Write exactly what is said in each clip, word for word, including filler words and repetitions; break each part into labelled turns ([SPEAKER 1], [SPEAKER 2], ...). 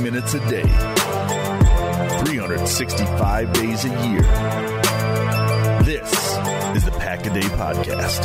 [SPEAKER 1] minutes a day, three hundred sixty-five days a year. This is the Pack a Day Podcast.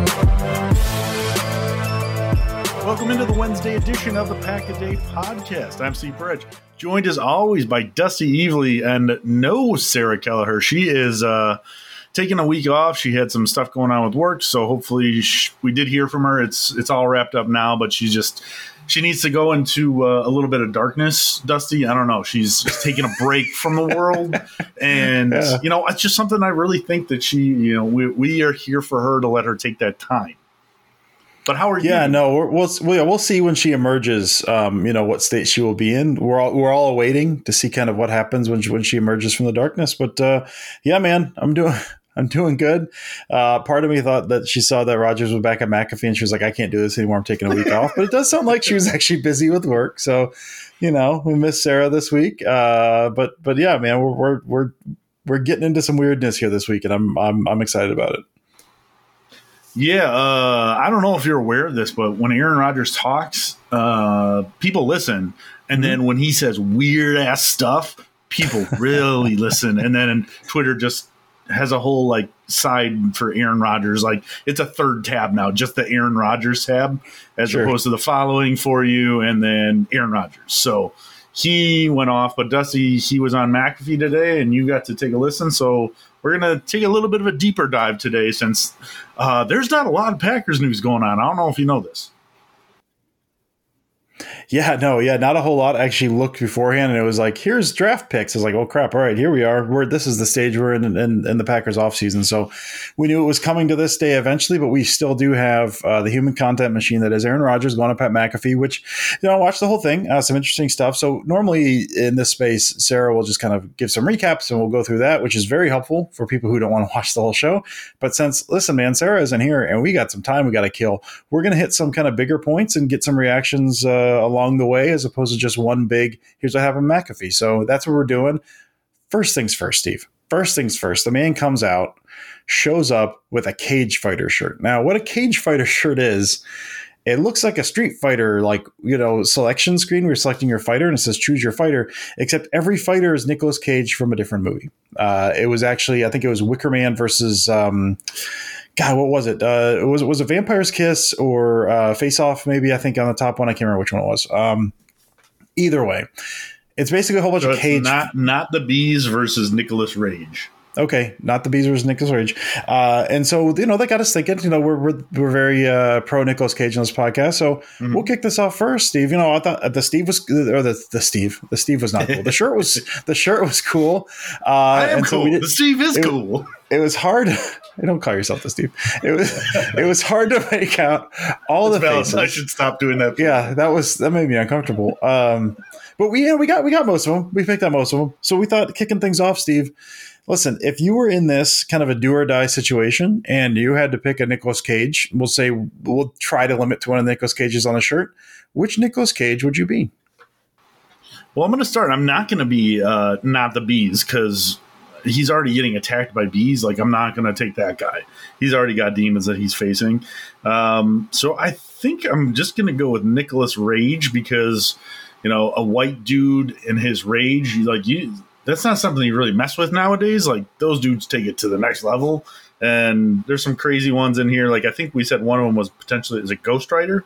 [SPEAKER 2] Welcome into the Wednesday edition of the Pack a Day Podcast. I'm Steve Perich, joined as always by Dusty Evely and no Sarah Kelleher. She is uh, taking a week off. She had some stuff going on with work, so hopefully she, we did hear from her. It's it's all wrapped up now, but she's just she needs to go into uh, a little bit of darkness. Dusty, I don't know. She's just taking a break from the world, and yeah. you know, it's just something I really think that she, you know, we we are here for her to let her take that time. But how are you?
[SPEAKER 3] Yeah, no, we're, we'll we'll see when she emerges. Um, you know what state she will be in. We're all we're all awaiting to see kind of what happens when she, when she emerges from the darkness. But uh, yeah, man, I'm doing I'm doing good. Uh, part of me thought that she saw that Rogers was back at McAfee and she was like, I can't do this anymore. I'm taking a week off. But it does sound like she was actually busy with work. So, you know, we missed Sarah this week. Uh, but but yeah, man, we're we're we're we're getting into some weirdness here this week, and I'm I'm I'm excited about it.
[SPEAKER 2] Yeah, uh, I don't know if you're aware of this, but when Aaron Rodgers talks, uh, people listen. And then when he says weird ass stuff, people really listen. And then Twitter just has a whole like side for Aaron Rodgers. Like it's a third tab now, just the Aaron Rodgers tab, as sure. opposed to the following for you and then Aaron Rodgers. So he went off, but Dusty, he was on McAfee today, and you got to take a listen. So we're going to take a little bit of a deeper dive today since uh, there's not a lot of Packers news going on. I don't know if you know this.
[SPEAKER 3] Yeah, no, yeah, not a whole lot. I actually looked beforehand, and it was like, here's draft picks. I was like, oh, crap. All right, here we are. We're, this is the stage we're in, in in the Packers offseason. So we knew it was coming to this day eventually, but we still do have uh, the human content machine that is Aaron Rodgers going up at McAfee, which, you know, I watched the whole thing. Uh, some interesting stuff. So normally in this space, Sarah will just kind of give some recaps, and we'll go through that, which is very helpful for people who don't want to watch the whole show. But since, listen, man, Sarah isn't here, and we got some time we got to kill, we're going to hit some kind of bigger points and get some reactions uh, along the way, as opposed to just one big, here's what happened at McAfee. So that's what we're doing. First things first, Steve. First things first. The man comes out, shows up with a Cage Fighter shirt. Now, what a Cage Fighter shirt is, it looks like a Street Fighter, like, you know, selection screen where you're selecting your fighter, and it says choose your fighter, except every fighter is Nicolas Cage from a different movie. Uh, it was actually, I think it was Wicker Man versus... Um, God, what was it? Uh, it was it was a Vampire's Kiss or uh, Face Off? Maybe, I think on the top one. I can't remember which one it was. Um, either way, it's basically a whole bunch
[SPEAKER 2] so
[SPEAKER 3] of Cage.
[SPEAKER 2] Not not the Bees versus Nicolas Rage.
[SPEAKER 3] Okay, not the Bees versus Nicolas Rage. Uh, and so, you know, they got us thinking. You know, we're we're, we're very uh, pro Nicolas Cage on this podcast. So mm-hmm. we'll kick this off first, Steve. You know, I thought the Steve was or the the Steve the Steve was not cool. The shirt was the shirt was cool. Uh,
[SPEAKER 2] I am
[SPEAKER 3] and
[SPEAKER 2] cool.
[SPEAKER 3] So did,
[SPEAKER 2] the Steve is
[SPEAKER 3] it,
[SPEAKER 2] cool.
[SPEAKER 3] It was hard. Don't call yourself the Steve. It was it was hard to make out all
[SPEAKER 2] That's
[SPEAKER 3] the
[SPEAKER 2] valid.
[SPEAKER 3] faces.
[SPEAKER 2] I should stop doing that.
[SPEAKER 3] Yeah, that was that made me uncomfortable. Um, but we yeah, we got we got most of them. We picked out most of them. So we thought kicking things off, Steve. Listen, if you were in this kind of a do or die situation and you had to pick a Nicolas Cage, we'll say we'll try to limit to one of the Nicolas Cages on the shirt. Which Nicolas Cage would you be?
[SPEAKER 2] Well, I'm going to start. I'm not going to be uh, not the Bees because he's already getting attacked by bees. Like, I'm not going to take that guy. He's already got demons that he's facing. Um, so I think I'm just going to go with Nicolas Rage because, you know, a white dude in his rage, like you, that's not something you really mess with nowadays. Like, those dudes take it to the next level. And there's some crazy ones in here. Like, I think we said one of them was potentially, is it Ghost Rider?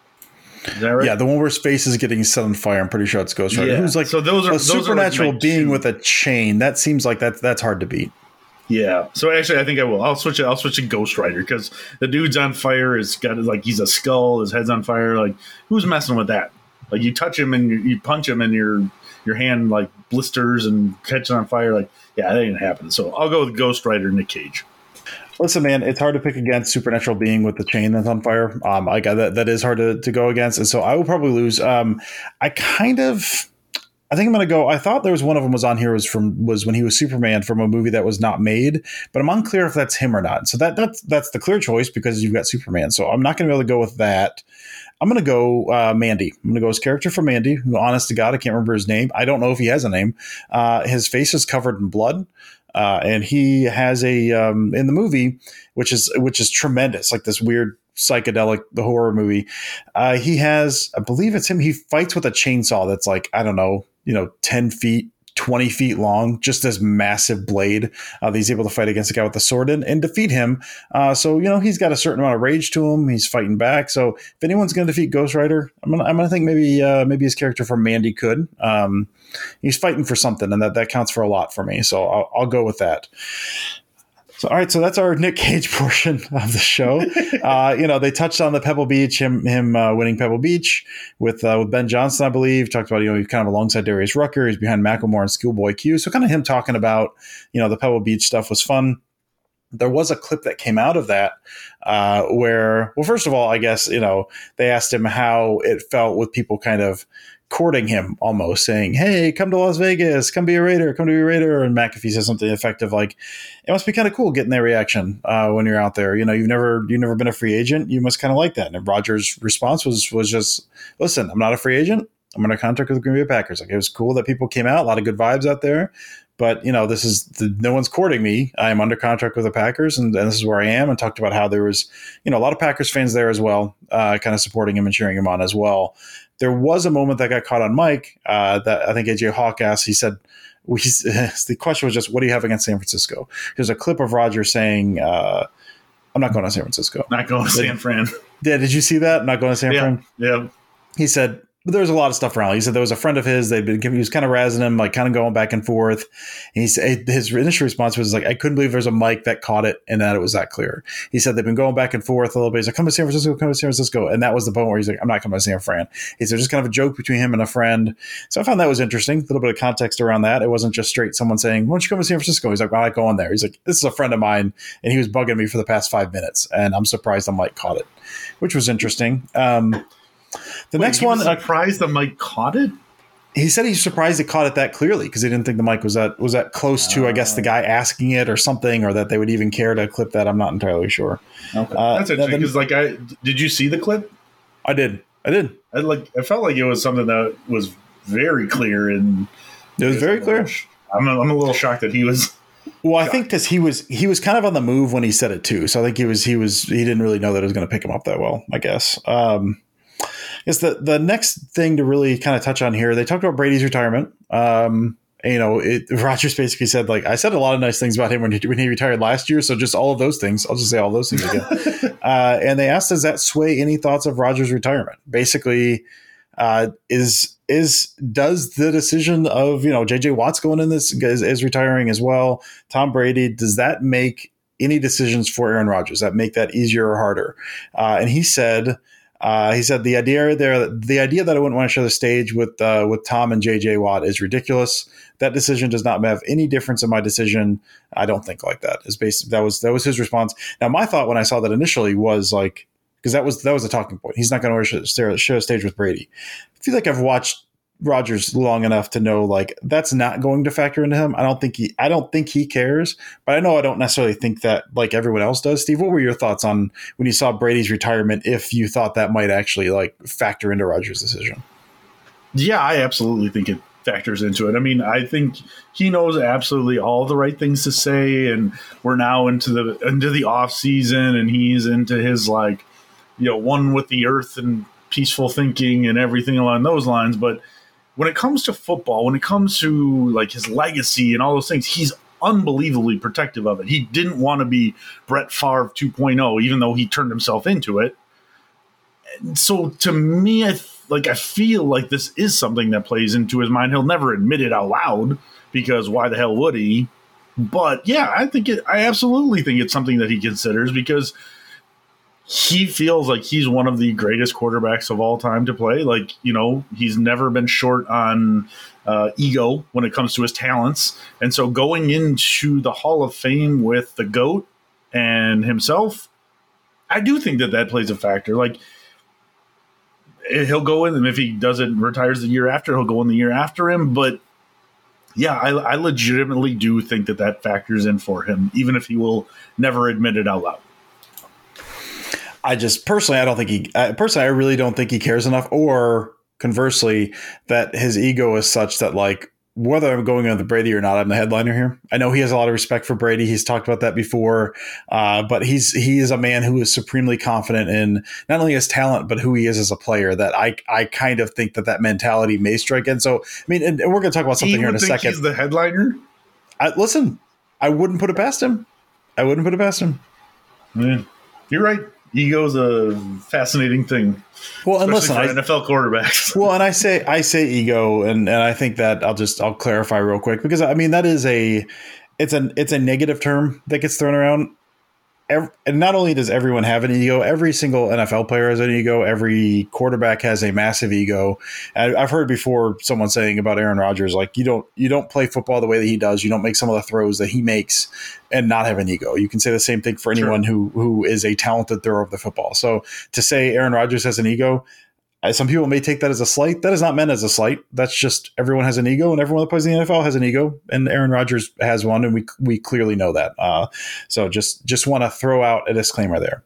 [SPEAKER 2] Is that right?
[SPEAKER 3] Yeah, the one where his face is getting set on fire. I'm pretty sure it's Ghost Rider.
[SPEAKER 2] Yeah.
[SPEAKER 3] Who's like
[SPEAKER 2] so those are,
[SPEAKER 3] a
[SPEAKER 2] those
[SPEAKER 3] supernatural
[SPEAKER 2] are like
[SPEAKER 3] being
[SPEAKER 2] two.
[SPEAKER 3] with a chain. That seems like that's that's hard to beat.
[SPEAKER 2] Yeah. So actually, I think I will. I'll switch it. I'll switch to Ghost Rider because the dude's on fire. It's got like he's a skull. His head's on fire. Like, who's messing with that? Like, you touch him and you, you punch him and your your hand like blisters and catches on fire. Like, yeah, that ain't happening. So I'll go with Ghost Rider, Nick Cage.
[SPEAKER 3] Listen, man, it's hard to pick against supernatural being with the chain that's on fire. Um, I got that. That is hard to, to go against, and so I will probably lose. Um, I kind of, I think I'm going to go. I thought there was one of them was on here was from was when he was Superman from a movie that was not made, but I'm unclear if that's him or not. So that that's that's the clear choice because you've got Superman. So I'm not going to be able to go with that. I'm going to go uh, Mandy. I'm going to go his character for Mandy, who, honest to God, I can't remember his name. I don't know if he has a name. Uh, his face is covered in blood. Uh, and he has a um, in the movie, which is which is tremendous, like this weird psychedelic, the horror movie. Uh, he has, I believe it's him. He fights with a chainsaw that's like, I don't know, you know, ten feet, twenty feet long, just this massive blade uh, that he's able to fight against a guy with a sword in and defeat him. Uh, so, you know, he's got a certain amount of rage to him. He's fighting back. So if anyone's going to defeat Ghost Rider, I'm going to I'm gonna think maybe uh, maybe his character from Mandy could. Um, he's fighting for something, and that, that counts for a lot for me. So I'll, I'll go with that. So, all right, so that's our Nick Cage portion of the show. Uh, you know, they touched on the Pebble Beach, him him uh, winning Pebble Beach with uh, with Ben Johnson, I believe. Talked about, you know, he's kind of alongside Darius Rucker. He's behind Macklemore and Schoolboy Q. So kind of him talking about, you know, the Pebble Beach stuff was fun. There was a clip that came out of that uh, where, well, first of all, I guess, you know, they asked him how it felt with people kind of courting him, almost saying, hey, come to Las Vegas, come be a Raider, come to be a Raider. And McAfee says something effective like, it must be kind of cool getting that reaction uh, when you're out there. You know, you've never you've never been a free agent. You must kind of like that. And Rodgers' response was was just, listen, I'm not a free agent. I'm under contract with the Green Bay Packers. Like, it was cool that people came out, a lot of good vibes out there. But, you know, this is the, no one's courting me. I am under contract with the Packers, and, and this is where I am. And talked about how there was, you know, a lot of Packers fans there as well, uh, kind of supporting him and cheering him on as well. There was a moment that got caught on mic uh, that I think A J Hawk asked. He said, we, the question was just, what do you have against San Francisco? There's a clip of Rodgers saying, uh, I'm not going to San Francisco.
[SPEAKER 2] Not going to San Fran.
[SPEAKER 3] Yeah, did you see that? Not going to San
[SPEAKER 2] yeah,
[SPEAKER 3] Fran?
[SPEAKER 2] Yeah.
[SPEAKER 3] He said, but there was a lot of stuff around. He said there was a friend of his. They'd been, he was kind of razzing him, like kind of going back and forth. And he said his initial response was like, I couldn't believe there's a mic that caught it and that it was that clear. He said they've been going back and forth a little bit. He's like, come to San Francisco, come to San Francisco. And that was the point where he's like, I'm not coming to San Fran. He said just kind of a joke between him and a friend. So I found that was interesting. A little bit of context around that. It wasn't just straight someone saying, why don't you come to San Francisco? He's like, well, I'm not going there. He's like, this is a friend of mine. And he was bugging me for the past five minutes. And I'm surprised the mic caught it, which was interesting. Um, The
[SPEAKER 2] Wait,
[SPEAKER 3] next
[SPEAKER 2] he
[SPEAKER 3] one,
[SPEAKER 2] was surprised the mic caught it.
[SPEAKER 3] He said he's surprised it caught it that clearly because he didn't think the mic was that was that close to, I guess, the guy asking it or something, or that they would even care to clip that. I'm not entirely sure.
[SPEAKER 2] Okay.
[SPEAKER 3] Uh,
[SPEAKER 2] That's interesting because, like, I did you see the clip?
[SPEAKER 3] I did. I did.
[SPEAKER 2] I like. I felt like it was something that was very clear and
[SPEAKER 3] it was very clear.
[SPEAKER 2] I'm a, I'm a little shocked that he was.
[SPEAKER 3] Well, I think because he was he was kind of on the move when he said it too, so I think he was he was he didn't really know that it was going to pick him up that well, I guess. Um, Is the the next thing to really kind of touch on here? They talked about Brady's retirement. Um, and, you know, it, Rodgers basically said, like, I said a lot of nice things about him when he, when he retired last year. So just all of those things. I'll just say all those things again. uh, and they asked, does that sway any thoughts of Rodgers' retirement? Basically, uh, is is does the decision of, you know, J J Watt's going in this is, is retiring as well? Tom Brady, does that make any decisions for Aaron Rodgers that make that easier or harder? Uh, and he said. Uh, he said the idea there, the idea that I wouldn't want to share the stage with uh, with Tom and J J Watt is ridiculous. That decision does not have any difference in my decision. I don't think like that. Is based that was that was his response. Now, my thought when I saw that initially was like, because that was that was a talking point. He's not going to share, share a stage with Brady. I feel like I've watched Rodgers long enough to know like that's not going to factor into him. I don't think he I don't think he cares, but I know I don't necessarily think that like everyone else does. Steve, what were your thoughts on when you saw Brady's retirement, if you thought that might actually like factor into Rodgers' decision?
[SPEAKER 2] Yeah, I absolutely think it factors into it. I mean, I think he knows absolutely all the right things to say, and we're now into the into the off season, and he's into his like, you know, one with the earth and peaceful thinking and everything along those lines. But when it comes to football, when it comes to like his legacy and all those things, he's unbelievably protective of it. He didn't want to be Brett Favre two point oh, even though he turned himself into it. And so to me, I th- like I feel like this is something that plays into his mind. He'll never admit it out loud because why the hell would he? But yeah, I think it. I absolutely think it's something that he considers because he feels like he's one of the greatest quarterbacks of all time to play. Like, you know, he's never been short on uh, ego when it comes to his talents. And so going into the Hall of Fame with the GOAT and himself, I do think that that plays a factor. Like, he'll go in, and if he doesn't retires the year after, he'll go in the year after him. But yeah, I, I legitimately do think that that factors in for him, even if he will never admit it out loud.
[SPEAKER 3] I just personally, I don't think he uh, personally, I really don't think he cares enough, or conversely, that his ego is such that like whether I'm going on the Brady or not, I'm the headliner here. I know he has a lot of respect for Brady. He's talked about that before, uh, but he's he is a man who is supremely confident in not only his talent, but who he is as a player. That I I kind of think that that mentality may strike in. So, I mean, and, and we're going to talk about something
[SPEAKER 2] he
[SPEAKER 3] here in a
[SPEAKER 2] think
[SPEAKER 3] second.
[SPEAKER 2] He's the headliner?
[SPEAKER 3] I, listen, I wouldn't put it past him. I wouldn't put it past him.
[SPEAKER 2] Yeah, you're right. Ego's a fascinating thing.
[SPEAKER 3] Well, and listen,
[SPEAKER 2] for
[SPEAKER 3] I,
[SPEAKER 2] N F L quarterbacks.
[SPEAKER 3] well, and I say I say ego, and, and I think that I'll just I'll clarify real quick because I mean that is a it's an it's a negative term that gets thrown around. Every, and not only does everyone have an ego, every single N F L player has an ego. Every quarterback has a massive ego. And I've heard before someone saying about Aaron Rodgers, like you don't you don't play football the way that he does. You don't make some of the throws that he makes and not have an ego. You can say the same thing for anyone sure. who who is a talented thrower of the football. So to say Aaron Rodgers has an ego, some people may take that as a slight. That is not meant as a slight. That's just everyone has an ego, and everyone that plays in the N F L has an ego, and Aaron Rodgers has one, and we we clearly know that. Uh, so just just want to throw out a disclaimer there.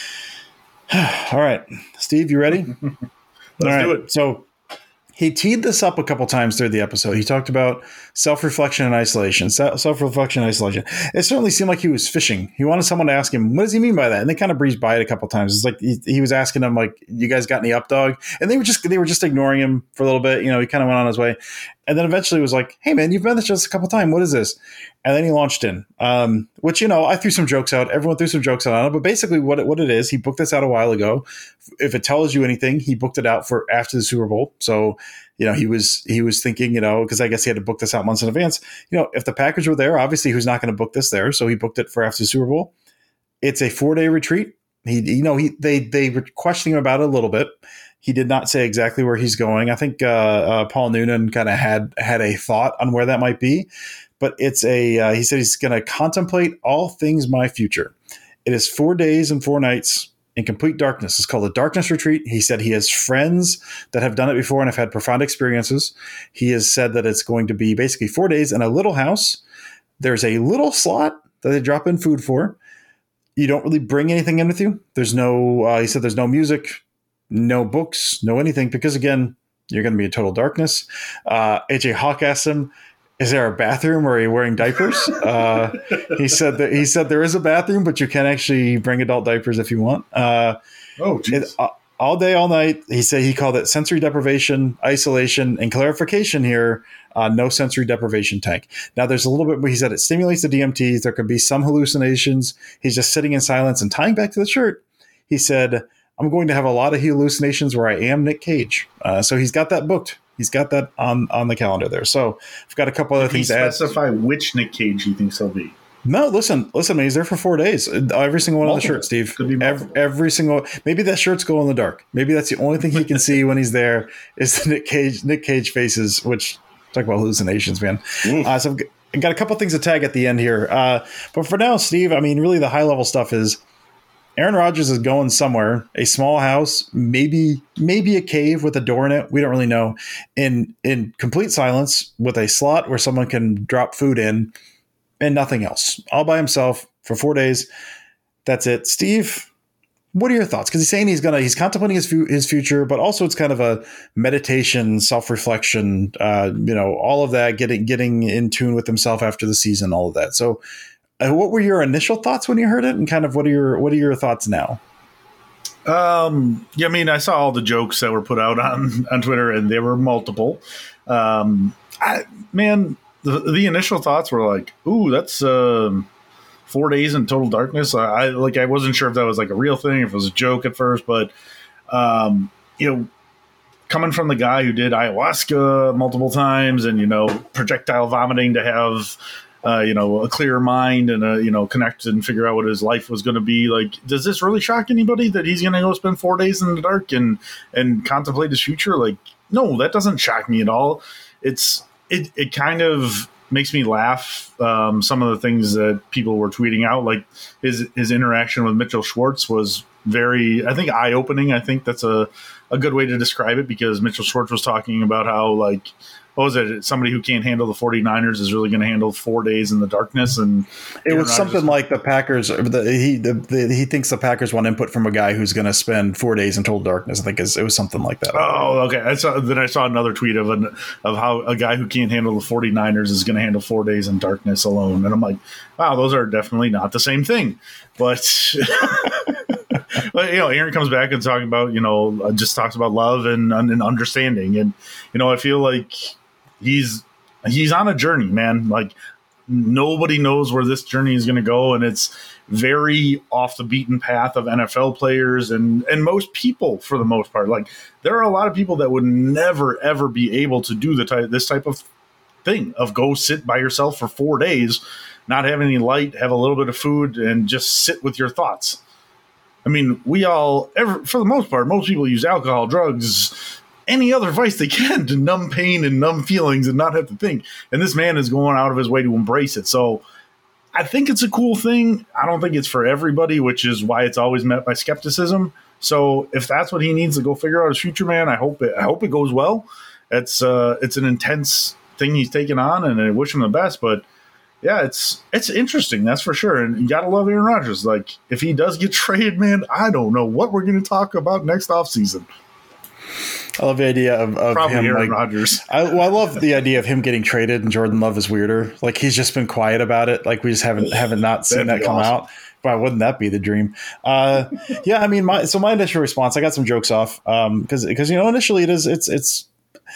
[SPEAKER 3] All right, Steve, you ready?
[SPEAKER 2] Let's
[SPEAKER 3] All right.
[SPEAKER 2] do it.
[SPEAKER 3] So he teed this up a couple times through the episode. He talked about self-reflection and isolation, self-reflection and isolation. It certainly seemed like he was fishing. He wanted someone to ask him, what does he mean by that? And they kind of breezed by it a couple times. It's like he, he was asking them, like, you guys got any up, dog? And they were just they were just ignoring him for a little bit. You know, he kind of went on his way. And then eventually was like, hey, man, you've met this just a couple times. What is this? And then he launched in, um, which, you know, I threw some jokes out. Everyone threw some jokes out on it. But basically what it, what it is, he booked this out a while ago. If it tells you anything, he booked it out for after the Super Bowl. So, you know, he was he was thinking, you know, because I guess he had to book this out months in advance. You know, if the Packers were there, obviously he was not going to book this there. So he booked it for after the Super Bowl. It's a four-day retreat. He, you know, he they they were questioning him about it a little bit. He did not say exactly where he's going. I think uh, uh, Paul Noonan kind of had had a thought on where that might be, but it's a. Uh, he said he's going to contemplate all things my future. It is four days and four nights in complete darkness. It's called a darkness retreat. He said he has friends that have done it before and have had profound experiences. He has said that it's going to be basically four days in a little house. There's a little slot that they drop in food for. You don't really bring anything in with you. There's no. Uh, he said there's no music. No books, no anything, because again, you're going to be in total darkness. Uh, A J Hawk asked him, "Is there a bathroom, or are you wearing diapers?" Uh, he said that he said there is a bathroom, but you can actually bring adult diapers if you want. Uh,
[SPEAKER 2] oh, geez.
[SPEAKER 3] It, uh, all day, all night. He said he called it sensory deprivation, isolation, and clarification here. Uh, no sensory deprivation tank. Now, there's a little bit. He said it stimulates the D M Ts. There could be some hallucinations. He's just sitting in silence and tying back to the shirt. He said, I'm going to have a lot of hallucinations where I am Nick Cage. Uh, so he's got that booked. He's got that on, on the calendar there. So I've got a couple other
[SPEAKER 2] Did
[SPEAKER 3] things
[SPEAKER 2] he
[SPEAKER 3] to add.
[SPEAKER 2] specify which Nick Cage he thinks he'll be?
[SPEAKER 3] No, listen, listen, man, he's there for four days. Every single one
[SPEAKER 2] Multiple.
[SPEAKER 3] of the shirts, Steve.
[SPEAKER 2] Could be
[SPEAKER 3] every, every single. Maybe that shirt's glow in the dark. Maybe that's the only thing he can see when he's there is the Nick Cage Nick Cage faces. Which talk about hallucinations, man. Uh, so I've got, I've got a couple things to tag at the end here. Uh, but for now, Steve, I mean, really, the high level stuff is Aaron Rodgers is going somewhere, a small house, maybe maybe a cave with a door in it. We don't really know. In in complete silence with a slot where someone can drop food in and nothing else. All by himself for four days. That's it. Steve, what are your thoughts? Because he's saying he's gonna he's contemplating his fu- his future, but also it's kind of a meditation, self-reflection, uh, you know, all of that, getting getting in tune with himself after the season, all of that. So Uh, what were your initial thoughts when you heard it, and kind of what are your what are your thoughts now?
[SPEAKER 2] Um, yeah, I mean, I saw all the jokes that were put out on, on Twitter, and they were multiple. Um, I, man, the, the initial thoughts were like, "Ooh, that's um, four days in total darkness." I, I like, I wasn't sure if that was like a real thing, if it was a joke at first, but um, you know, coming from the guy who did ayahuasca multiple times, and you know, projectile vomiting to have. Uh, you know, a clear mind and, a, you know, connect and figure out what his life was going to be. Like, does this really shock anybody that he's going to go spend four days in the dark and, and contemplate his future? Like, no, that doesn't shock me at all. It's, it, it kind of makes me laugh. Um, some of the things that people were tweeting out, like his, his interaction with Mitchell Schwartz was very, I think, eye-opening. I think that's a, a good way to describe it, because Mitchell Schwartz was talking about how, like, what was it? Somebody who can't handle the 49ers is really going to handle four days in the darkness. And
[SPEAKER 3] it was something like the Packers. The, he the, the, he thinks the Packers want input from a guy who's going to spend four days in total darkness. I think it was something like that.
[SPEAKER 2] Oh, okay. I saw, then I saw another tweet of an, of how a guy who can't handle the 49ers is going to handle four days in darkness alone. And I'm like, wow, those are definitely not the same thing. But, but you know, Aaron comes back and talking about, you know, just talks about love and, and understanding. And, you know, I feel like he's he's on a journey, man. Like, nobody knows where this journey is going to go, and it's very off the beaten path of N F L players and and most people, for the most part. Like, there are a lot of people that would never ever be able to do the type this type of thing of go sit by yourself for four days, not have any light, have a little bit of food, and just sit with your thoughts. I mean, we all, ever, for the most part, most people use alcohol, drugs, any other vice they can to numb pain and numb feelings and not have to think. And this man is going out of his way to embrace it. So I think it's a cool thing. I don't think it's for everybody, which is why it's always met by skepticism. So if that's what he needs to go figure out his future, man, I hope it, I hope it goes well. It's uh, it's an intense thing he's taken on, and I wish him the best. But yeah, it's it's interesting, that's for sure. And you got to love Aaron Rodgers. Like, if he does get traded, man, I don't know what we're going to talk about next offseason.
[SPEAKER 3] I love the idea of, of
[SPEAKER 2] Probably
[SPEAKER 3] him.
[SPEAKER 2] Aaron
[SPEAKER 3] like,
[SPEAKER 2] Rodgers.
[SPEAKER 3] I, well, I love the idea of him getting traded, and Jordan Love is weirder. Like, he's just been quiet about it. Like, we just haven't haven't not seen that come
[SPEAKER 2] awesome.
[SPEAKER 3] out. Why wouldn't that be the dream? Uh, yeah, I mean, my so my initial response, I got some jokes off because um, because you know initially it is it's it's.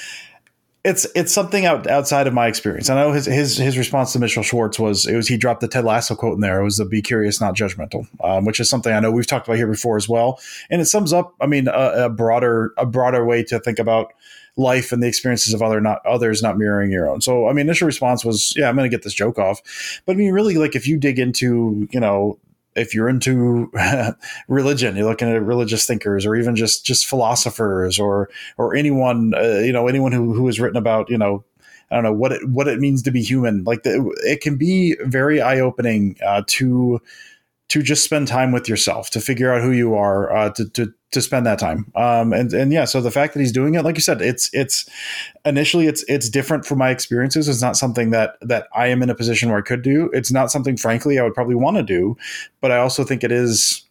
[SPEAKER 3] It's it's something out, outside of my experience. I know his his his response to Mitchell Schwartz was it was he dropped the Ted Lasso quote in there. It was the "Be curious, not judgmental," um, which is something I know we've talked about here before as well. And it sums up, I mean, a, a broader a broader way to think about life and the experiences of other not others not mirroring your own. So I mean, initial response was, yeah, I'm going to get this joke off. But I mean, really, like if you dig into, you know, if you're into religion, you're looking at religious thinkers, or even just just philosophers, or or anyone, uh, you know, anyone who who has written about, you know, I don't know what it what it means to be human. Like the, it can be very eye opening uh, to to just spend time with yourself, to figure out who you are, uh, to to to spend that time. Um, and and yeah, so the fact that he's doing it, like you said, it's it's initially it's it's different from my experiences. It's not something that that I am in a position where I could do. It's not something, frankly, I would probably want to do. But I also think it is.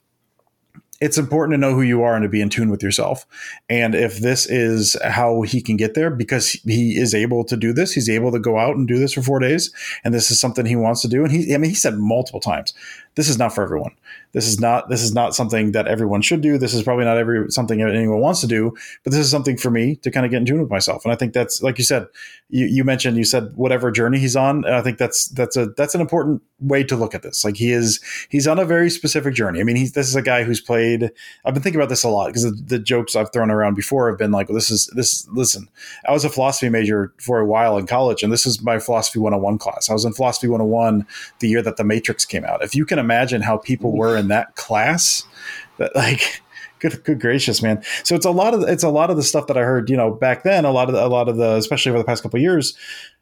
[SPEAKER 3] It's important to know who you are and to be in tune with yourself. And if this is how he can get there, because he is able to do this, he's able to go out and do this for four days. And this is something he wants to do. And he, I mean, he said multiple times, this is not for everyone. This is not, this is not something that everyone should do. This is probably not every something that anyone wants to do, but this is something for me to kind of get in tune with myself. And I think that's, like you said, you, you mentioned, you said whatever journey he's on. And I think that's, that's a, that's an important way to look at this. Like he is, he's on a very specific journey. I mean, he's, this is a guy who's played, I've been thinking about this a lot because the, the jokes I've thrown around before have been like, well, this is this, listen, I was a philosophy major for a while in college, and this is my philosophy one oh one class. I was in philosophy one oh one the year that The Matrix came out. If you can imagine how people were in that class, that like, Good, good gracious, man. So it's a lot of it's a lot of the stuff that I heard, you know, back then. A lot of the, a lot of the, especially over the past couple of years.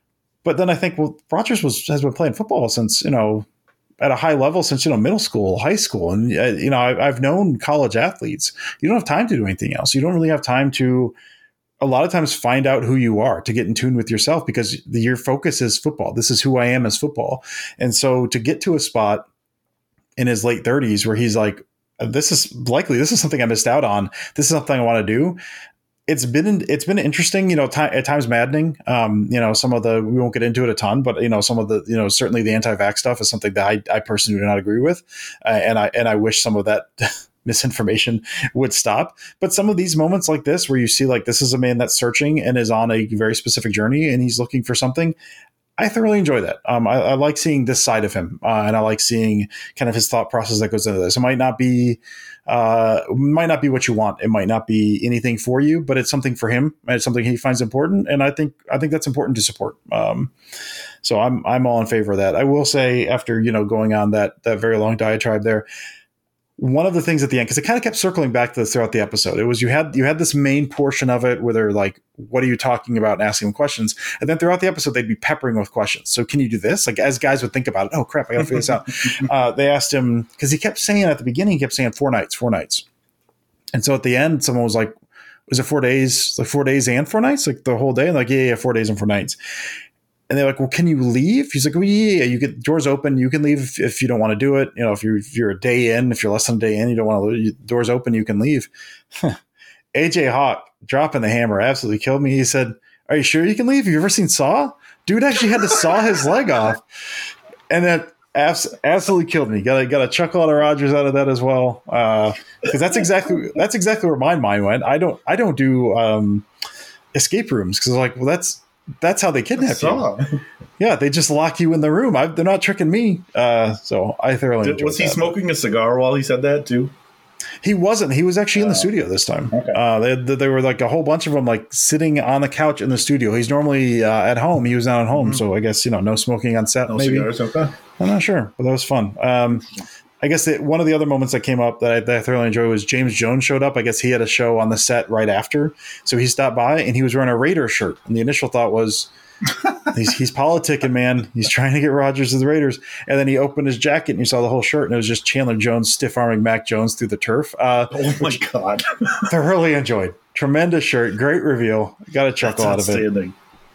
[SPEAKER 3] But then I think, well, Rodgers was has been playing football since, you know, at a high level since, you know, middle school, high school, and uh, you know, I, I've known college athletes. You don't have time to do anything else. You don't really have time to, a lot of times, find out who you are, to get in tune with yourself, because the, your focus is football. This is who I am as football, and so to get to a spot in his late thirties where he's like, this is likely, this is something I missed out on. This is something I want to do. It's been, it's been interesting, you know, t- at times maddening. Um, you know, some of the, we won't get into it a ton, but you know, some of the, you know, certainly the anti-vax stuff is something that I, I personally do not agree with. Uh, and I, and I wish some of that misinformation would stop. But some of these moments like this, where you see like, this is a man that's searching and is on a very specific journey and he's looking for something, I thoroughly enjoy that. Um, I, I like seeing this side of him, uh, and I like seeing kind of his thought process that goes into this. It might not be, uh, might not be what you want. It might not be anything for you, but it's something for him. And it's something he finds important, and I think I think that's important to support. Um, so I'm I'm all in favor of that. I will say, after you know going on that that very long diatribe there, one of the things at the end, because it kind of kept circling back to this throughout the episode, it was you had you had this main portion of it where they're like, what are you talking about, and asking them questions, and then throughout the episode they'd be peppering with questions. So can you do this? Like, as guys would think about it, oh crap, I gotta figure this out. uh, they asked him, because he kept saying at the beginning, he kept saying four nights, four nights, and so at the end, someone was like, was it four days, like four days and four nights, like the whole day? And like, yeah, yeah, four days and four nights. And they're like, well, can you leave? He's like, well, yeah, yeah, you get doors open. You can leave if, if you don't want to do it. You know, if you're, if you're a day in, if you're less than a day in, you don't want to leave, doors open, you can leave. A J Hawk dropping the hammer absolutely killed me. He said, are you sure you can leave? Have you ever seen Saw? Dude actually had to saw his leg off. And that abs- absolutely killed me. Got a, got a chuckle out of Rogers out of that as well. Uh, cause that's exactly, that's exactly where my mind went. I don't, I don't do um, escape rooms. Cause like, well, that's, That's how they kidnap you. Yeah, they just lock you in the room. I, they're not tricking me. Uh, so I thoroughly
[SPEAKER 2] Did,
[SPEAKER 3] enjoyed
[SPEAKER 2] Was he
[SPEAKER 3] that.
[SPEAKER 2] smoking a cigar while he said that too?
[SPEAKER 3] He wasn't. He was actually in the studio this time.
[SPEAKER 2] Okay.
[SPEAKER 3] Uh, they, they, there were like a whole bunch of them like sitting on the couch in the studio. He's normally uh, at home. He was not at home. Mm-hmm. So I guess, you know, no smoking on set.
[SPEAKER 2] No
[SPEAKER 3] maybe.
[SPEAKER 2] cigars, okay.
[SPEAKER 3] I'm not sure, but that was fun. Um, I guess that one of the other moments that came up that I, that I thoroughly enjoyed was James Jones showed up. I guess he had a show on the set right after. So he stopped by and he was wearing a Raiders shirt. And the initial thought was, he's, he's politicking, man. He's trying to get Rodgers to the Raiders. And then he opened his jacket and you saw the whole shirt and it was just Chandler Jones stiff-arming Mac Jones through the turf. Uh,
[SPEAKER 2] oh, my God.
[SPEAKER 3] Thoroughly enjoyed. Tremendous shirt. Great reveal. Got a chuckle out of it.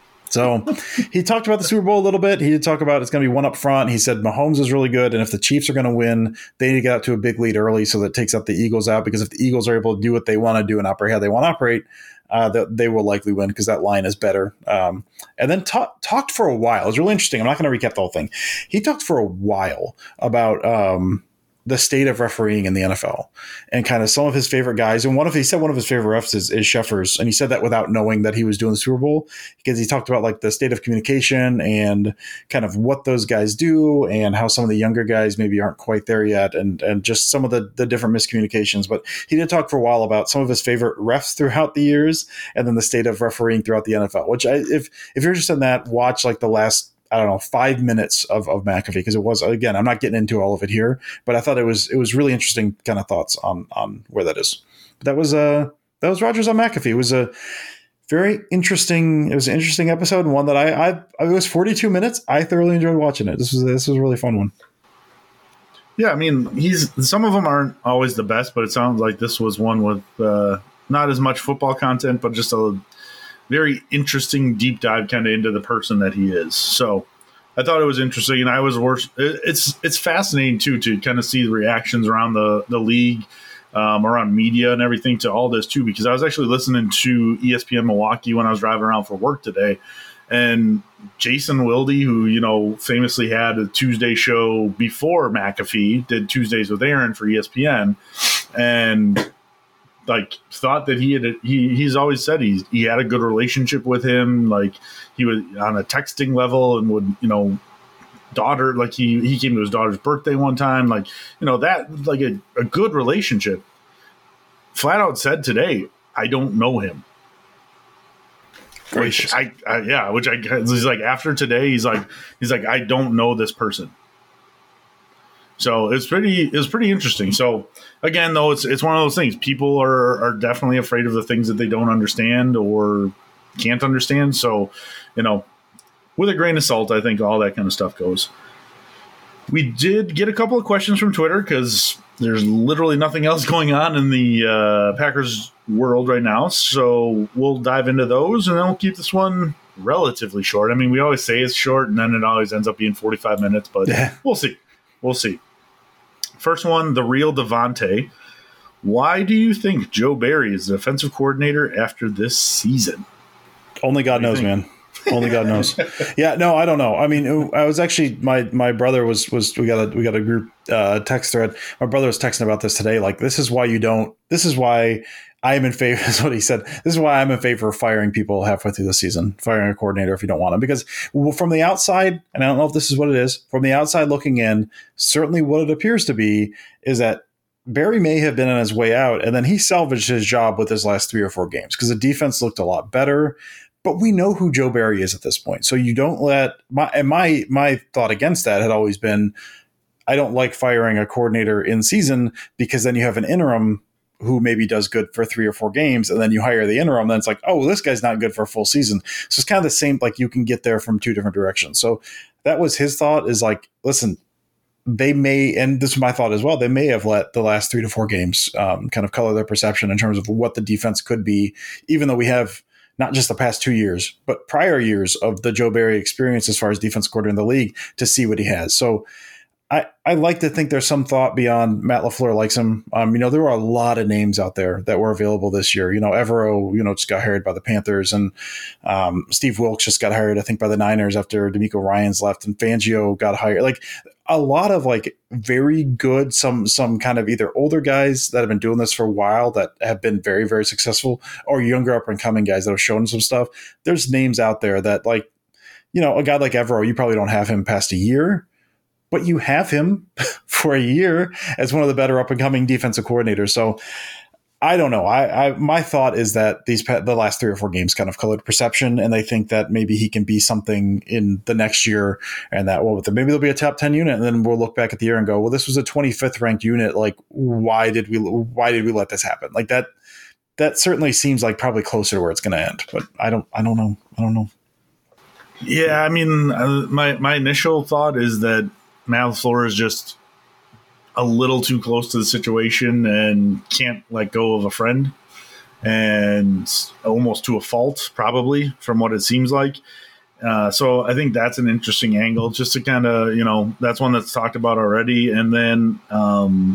[SPEAKER 3] So he talked about the Super Bowl a little bit. He did talk about it's going to be one up front. He said Mahomes is really good, and if the Chiefs are going to win, they need to get out to a big lead early so that it takes out the Eagles out, because if the Eagles are able to do what they want to do and operate how they want to operate, uh, they, they will likely win because that line is better. Um, and then talk, talked for a while. It was really interesting. I'm not going to recap the whole thing. He talked for a while about um, – the state of refereeing in the N F L and kind of some of his favorite guys. And one of, he said one of his favorite refs is, is Sheffers. And he said that without knowing that he was doing the Super Bowl, because he talked about like the state of communication and kind of what those guys do and how some of the younger guys maybe aren't quite there yet. And, and just some of the, the different miscommunications, but he did talk for a while about some of his favorite refs throughout the years and then the state of refereeing throughout the N F L, which I, if, if you're interested in that, watch like the last, I don't know, five minutes of, of McAfee, because it was, again, I'm not getting into all of it here, but I thought it was it was really interesting kind of thoughts on on where that is. But that was uh that was Rodgers on McAfee. It was a very interesting. It was an interesting episode, and one that I I it was forty-two minutes. I thoroughly enjoyed watching it. This was this was a really fun one.
[SPEAKER 2] Yeah, I mean, he's some of them aren't always the best, but it sounds like this was one with uh, not as much football content, but just a very interesting deep dive kind of into the person that he is. So I thought it was interesting, and I was worse. It's it's fascinating too to kind of see the reactions around the the league, um, around media and everything to all this too. Because I was actually listening to E S P N Milwaukee when I was driving around for work today, and Jason Wilde, who you know famously had a Tuesday show before McAfee, did Tuesdays with Aaron for E S P N, and like thought that he had a, he he's always said he's he had a good relationship with him, like he was on a texting level and would you know daughter like he he came to his daughter's birthday one time, like you know that like a, a good relationship. Flat out said today, I don't know him. Which I, I yeah, which I he's like after today he's like he's like I don't know this person. So it's pretty it's pretty interesting. So again, though, it's it's one of those things. People are are definitely afraid of the things that they don't understand or can't understand. So, you know, with a grain of salt, I think all that kind of stuff goes. We did get a couple of questions from Twitter because there's literally nothing else going on in the uh, Packers world right now. So we'll dive into those, and then we'll keep this one relatively short. I mean, we always say it's short, and then it always ends up being forty-five minutes, but yeah. we'll see. We'll see. First one, the real Devontae. Why do you think Joe Barry is the defensive coordinator after this season?
[SPEAKER 3] Only God knows, man. Only God knows. Yeah, no, I don't know. I mean, I was actually my my brother was was we got a we got a group uh, text thread. My brother was texting about this today. Like, this is why you don't. This is why I am in favor. Is what he said. This is why I'm in favor of firing people halfway through the season, firing a coordinator if you don't want them. Because from the outside, and I don't know if this is what it is, from the outside looking in, certainly what it appears to be is that Barry may have been on his way out, and then he salvaged his job with his last three or four games because the defense looked a lot better. But we know who Joe Barry is at this point, so you don't let my and my my thought against that had always been, I don't like firing a coordinator in season because then you have an interim who maybe does good for three or four games, and then you hire the interim, then it's like, oh, well, this guy's not good for a full season. So it's kind of the same, like you can get there from two different directions. So that was his thought, is like, listen, they may, and this is my thought as well, they may have let the last three to four games um, kind of color their perception in terms of what the defense could be, even though we have not just the past two years, but prior years of the Joe Barry experience as far as defense coordinator in the league to see what he has. So I, I like to think there's some thought beyond Matt LaFleur likes him. Um, you know, there were a lot of names out there that were available this year. You know, Evero, you know, just got hired by the Panthers, and um, Steve Wilkes just got hired, I think, by the Niners after D'Amico Ryans left, and Fangio got hired. Like a lot of like very good, some some kind of either older guys that have been doing this for a while that have been very, very successful, or younger up and coming guys that have shown some stuff. There's names out there that, like, you know, a guy like Evero, you probably don't have him past a year, but you have him for a year as one of the better up-and-coming defensive coordinators. So I don't know. I, I my thought is that these the last three or four games kind of colored perception, and they think that maybe he can be something in the next year, and that well, maybe there'll be a top ten unit, and then we'll look back at the year and go, well, this was a twenty-fifth ranked unit. Like, why did we why did we let this happen? Like that that certainly seems like probably closer to where it's going to end. But I don't I don't know. I don't know.
[SPEAKER 2] Yeah, I mean, uh, my my initial thought is that Matt LaFleur is just a little too close to the situation and can't let go of a friend, and almost to a fault, probably, from what it seems like. Uh, so I think that's an interesting angle, just to kind of, you know, that's one that's talked about already. And then um,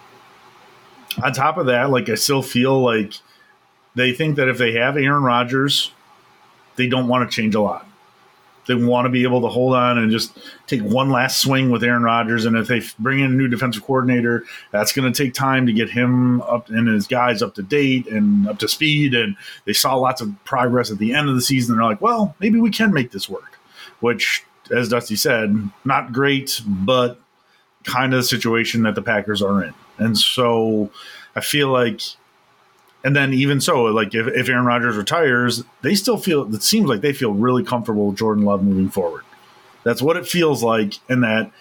[SPEAKER 2] on top of that, like, I still feel like they think that if they have Aaron Rodgers, they don't want to change a lot. They want to be able to hold on and just take one last swing with Aaron Rodgers. And if they bring in a new defensive coordinator, that's going to take time to get him up and his guys up to date and up to speed. And they saw lots of progress at the end of the season. They're like, well, maybe we can make this work, which, as Dusty said, not great, but kind of the situation that the Packers are in. And so I feel like, and then even so, like if, if Aaron Rodgers retires, they still feel, it seems like they feel really comfortable with Jordan Love moving forward. That's what it feels like, and that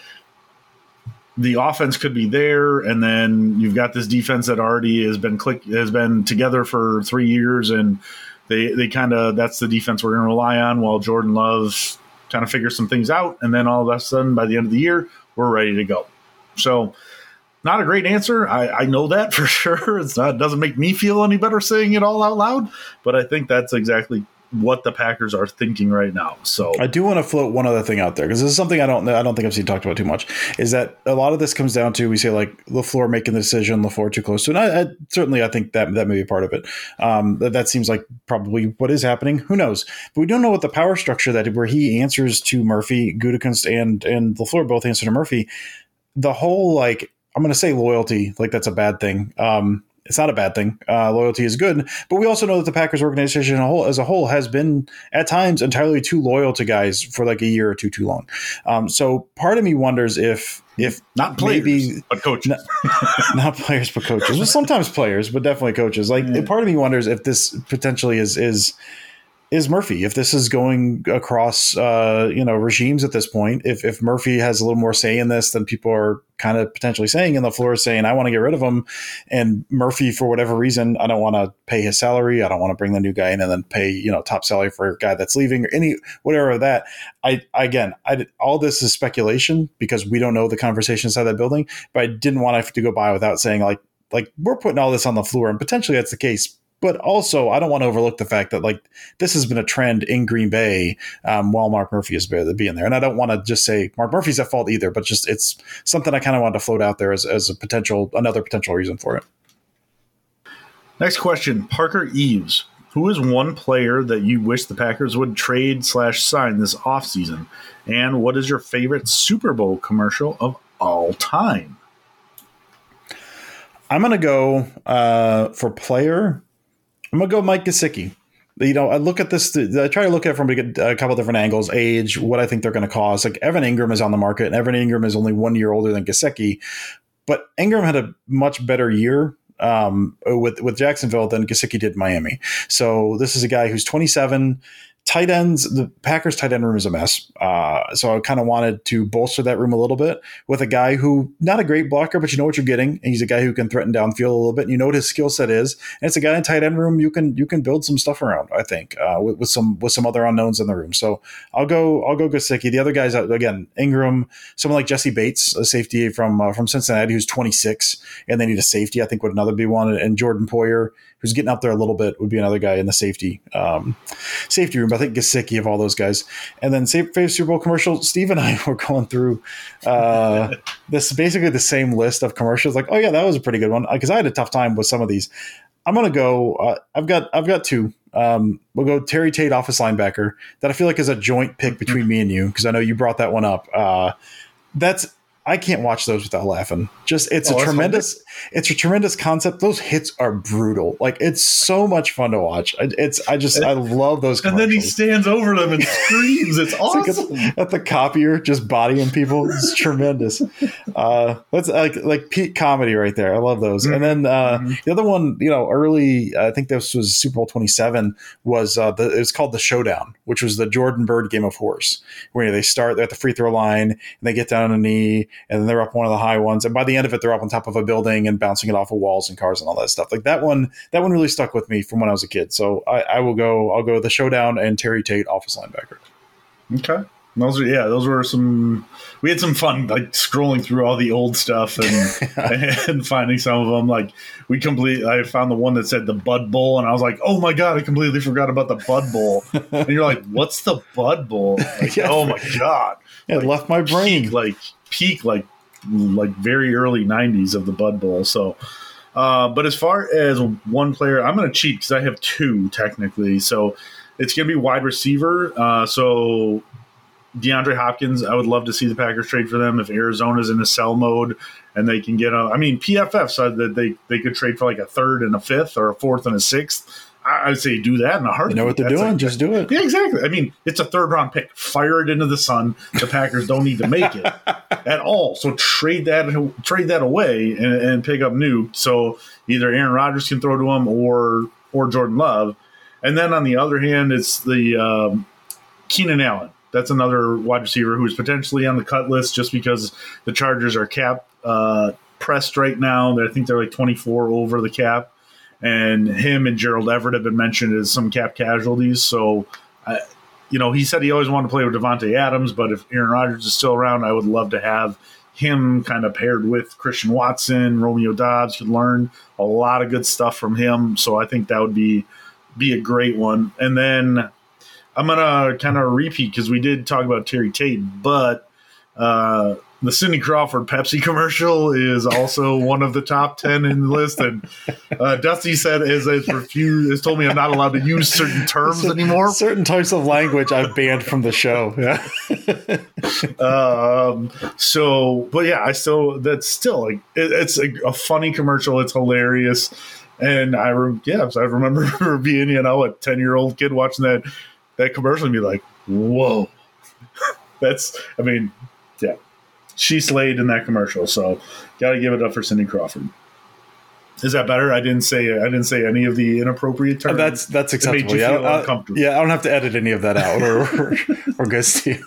[SPEAKER 2] the offense could be there, and then you've got this defense that already has been click has been together for three years, and they they kind of, that's the defense we're going to rely on while Jordan Love kind of figures some things out, and then all of a sudden by the end of the year we're ready to go. So, not a great answer. I, I know that for sure. It's not, it doesn't make me feel any better saying it all out loud, but I think that's exactly what the Packers are thinking right now. So
[SPEAKER 3] I do want to float one other thing out there, because this is something I don't I don't think I've seen talked about too much, is that a lot of this comes down to, we say like LaFleur making the decision, LaFleur too close to, and I, I certainly I think that that may be part of it. Um, that, that seems like probably what is happening. Who knows? But we don't know what the power structure that where he answers to Murphy, Gutekunst, and and LaFleur both answer to Murphy. The whole, like, I'm going to say loyalty, like that's a bad thing. Um, it's not a bad thing. Uh, loyalty is good, but we also know that the Packers organization as a whole, as a whole has been at times entirely too loyal to guys for like a year or two too long. Um, so part of me wonders if if
[SPEAKER 2] not players,
[SPEAKER 3] maybe,
[SPEAKER 2] but coaches,
[SPEAKER 3] not, not players, but coaches. Well, sometimes players, but definitely coaches. Like yeah. Part of me wonders if this potentially is is. is Murphy, if this is going across, uh, you know, regimes at this point, if, if Murphy has a little more say in this than people are kind of potentially saying, and LaFleur is saying, I want to get rid of him, and Murphy, for whatever reason, I don't want to pay his salary, I don't want to bring the new guy in and then pay, you know, top salary for a guy that's leaving, or any, whatever of that. I, again, I, all this is speculation because we don't know the conversation inside that building, but I didn't want to have to go by without saying like, like we're putting all this on LaFleur, and potentially that's the case. But also, I don't want to overlook the fact that like this has been a trend in Green Bay um, while Mark Murphy is being there. And I don't want to just say Mark Murphy's at fault either, but just it's something I kind of wanted to float out there as, as a potential, another potential reason for it.
[SPEAKER 2] Next question, Parker Eves. Who is one player that you wish the Packers would trade slash sign this offseason? And what is your favorite Super Bowl commercial of all time?
[SPEAKER 3] I'm going to go uh, for player. I'm going to go Mike Gesicki. You know, I look at this, I try to look at it from a couple different angles, age, what I think they're going to cost. Like Evan Ingram is on the market, and Evan Ingram is only one year older than Gesicki, but Ingram had a much better year um, with, with Jacksonville than Gesicki did in Miami. So this is a guy who's twenty-seven, tight ends, the Packers tight end room is a mess. Uh, so I kind of wanted to bolster that room a little bit with a guy who, not a great blocker, but you know what you're getting. And he's a guy who can threaten downfield a little bit. And you know what his skill set is. And it's a guy in tight end room you can you can build some stuff around, I think, uh, with, with some with some other unknowns in the room. So I'll go I'll go Gesicki. The other guys, again, Ingram, someone like Jesse Bates, a safety from uh, from Cincinnati who's twenty-six, and they need a safety, I think would another be one. And Jordan Poyer, who's getting up there a little bit, would be another guy in the safety um, safety room. But I think Gesicki of all those guys. And then favorite Super Bowl commercial, Steve and I were going through uh, this basically the same list of commercials. Like, oh yeah, that was a pretty good one, because I had a tough time with some of these. I'm gonna go. Uh, I've got I've got two. Um, we'll go Terry Tate, office linebacker, that I feel like is a joint pick between me and you, because I know you brought that one up. Uh, that's I can't watch those without laughing. Just it's oh, a tremendous, funny. it's a tremendous concept. Those hits are brutal. Like, it's so much fun to watch. It's I just I love those.
[SPEAKER 2] And then he stands over them and screams. It's awesome.
[SPEAKER 3] It's like at, at the copier, just bodying people. It's tremendous. Uh, that's like like peak comedy right there. I love those. Mm-hmm. And then uh, mm-hmm. the other one, you know, early. I think this was Super Bowl twenty-seven. Was uh, the it was called The Showdown, which was the Jordan Bird Game of Horse, where they start they're at the free throw line and they get down on a knee. And then they're up one of the high ones, and by the end of it, they're up on top of a building and bouncing it off of walls and cars and all that stuff. Like that one, that one really stuck with me from when I was a kid. So I, I will go. I'll go The Showdown and Terry Tate, office linebacker.
[SPEAKER 2] Okay, those are yeah, those were some. We had some fun like scrolling through all the old stuff and and finding some of them. Like we complete. I found the one that said the Bud Bowl, and I was like, oh my god, I completely forgot about the Bud Bowl. And you're like, what's the Bud Bowl? Like, yeah. Oh my god,
[SPEAKER 3] it like, left my brain.
[SPEAKER 2] Peak, like peak like. like very early nineties of the Bud Bowl. So, uh, but as far as one player, I'm going to cheat because I have two technically. So it's going to be wide receiver. Uh, so DeAndre Hopkins, I would love to see the Packers trade for them if Arizona's in a sell mode and they can get a, I mean, P F F said that they, they could trade for like a third and a fifth or a fourth and a sixth. I would say do that in a heartbeat.
[SPEAKER 3] You know what they're That's doing? Like, just do it.
[SPEAKER 2] Yeah, exactly. I mean, it's a third round pick. Fire it into the sun. The Packers don't need to make it at all. So trade that trade that away and, and pick up new. So either Aaron Rodgers can throw to him or or Jordan Love. And then on the other hand, it's the um, Keenan Allen. That's another wide receiver who's potentially on the cut list just because the Chargers are cap uh, pressed right now. I think they're like twenty-four over the cap. And him and Gerald Everett have been mentioned as some cap casualties. So, uh, you know, he said he always wanted to play with Devontae Adams, but if Aaron Rodgers is still around, I would love to have him kind of paired with Christian Watson, Romeo Doubs. Could learn a lot of good stuff from him. So I think that would be be a great one. And then I'm going to kind of repeat because we did talk about Terry Tate, but uh, the Cindy Crawford Pepsi commercial is also one of the top ten in the list. And uh, Dusty said is has refused, has told me I'm not allowed to use certain terms
[SPEAKER 3] certain,
[SPEAKER 2] anymore.
[SPEAKER 3] Certain types of language I've banned from the show. Yeah.
[SPEAKER 2] um. So, but yeah, I still that's still like it, it's a, a funny commercial. It's hilarious, and I re- yeah, I remember being you know a ten year old kid watching that that commercial and be like, whoa, that's I mean. Yeah, she slayed in that commercial, so got to give it up for Cindy Crawford. Is that better? I didn't say I didn't say any of the inappropriate terms.
[SPEAKER 3] That's that's acceptable. Yeah, I, I, yeah, I don't have to edit any of that out, or or, or go see.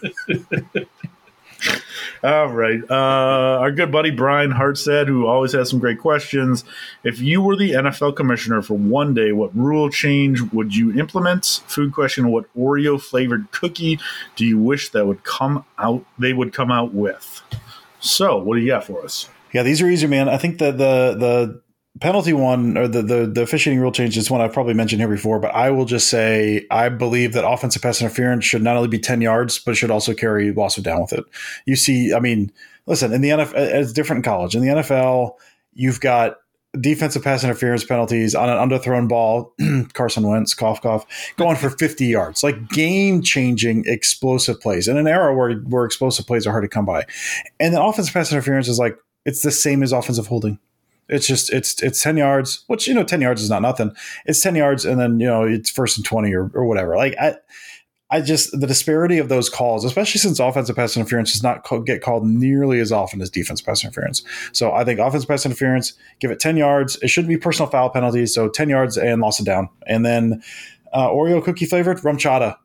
[SPEAKER 2] All right, uh, our good buddy Brian Hartstead, who always has some great questions. If you were the N F L commissioner for one day, what rule change would you implement? Food question: what Oreo flavored cookie do you wish that would come out? They would come out with. So, what do you got for us?
[SPEAKER 3] Yeah, these are easy, man. I think that the the penalty one or the, the the officiating rule change is one I've probably mentioned here before, but I will just say I believe that offensive pass interference should not only be ten yards, but should also carry loss of down with it. You see, I mean, listen, in the N F L, it's different in college. In the N F L, you've got defensive pass interference penalties on an underthrown ball, Carson Wentz, cough, cough, going for fifty yards, like game-changing explosive plays in an era where, where explosive plays are hard to come by. And then offensive pass interference is like, it's the same as offensive holding. It's just it's it's ten yards, which you know ten yards is not nothing. It's ten yards, and then you know it's first and twenty or, or whatever. Like I, I just the disparity of those calls, especially since offensive pass interference does not call, get called nearly as often as defensive pass interference. So I think offensive pass interference, give it ten yards. It shouldn't be personal foul penalties, so ten yards and loss of down, and then uh, Oreo cookie flavored rum chata.